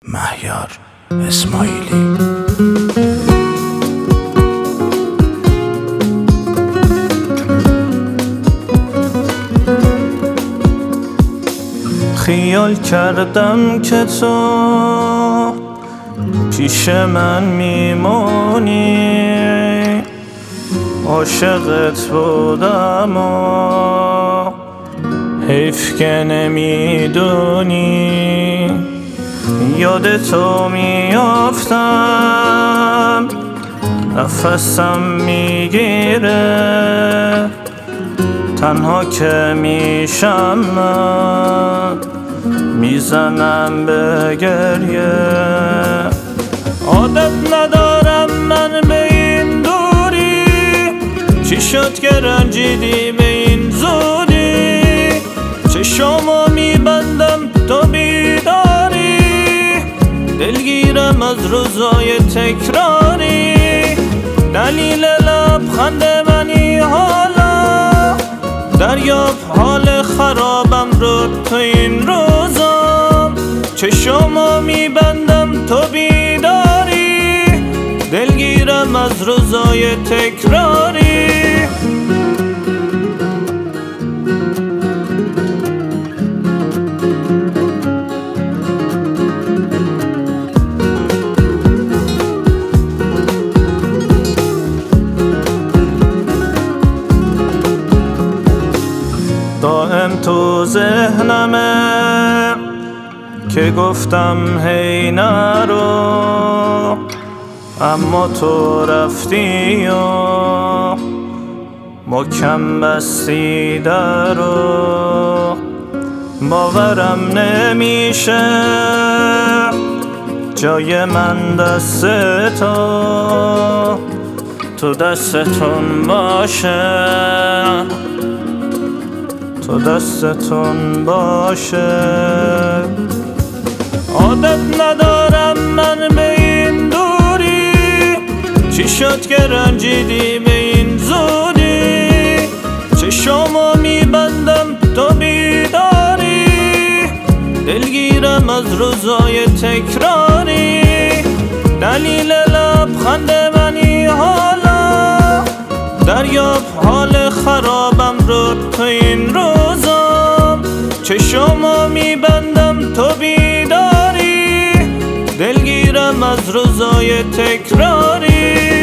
مهیار اسماعیلی. خیال کردم که تو پیش من میمونی، عاشقت بودم و حیف که نمیدونی. یاد تو میافتم، نفسم میگیره، تنها که میشم من میزنم به گریه. عادت ندارم من به این دوری، چی شد که رنجیدی به این زودی؟ چشامو میبندم تو بیداری، دلگیرم از روزای تکراری. دلیل لبخند منی حالا، دریاب حال خرابم رو تو این روزا. چشامو میبندم تو بیداری، دلگیرم از روزای تکراری. دائم تو ذهنمه که گفتم هی نرو، اما تو رفتی و محکم بستی درو. باورم نمیشه جای من دست تو دستتون باشه، تو دستتون باشه. عادت ندارم من به این دوری، چی شد که رنجیدی به این زودی؟ چشامو میبندم تو بیداری، دلگیرم از روزای تکراری. دلیل لبخند منی حالا، دریاب حال خرابم رو تو این روزا. چشامو میبندم تو بیداری، دلگیرم از روزای تکراری.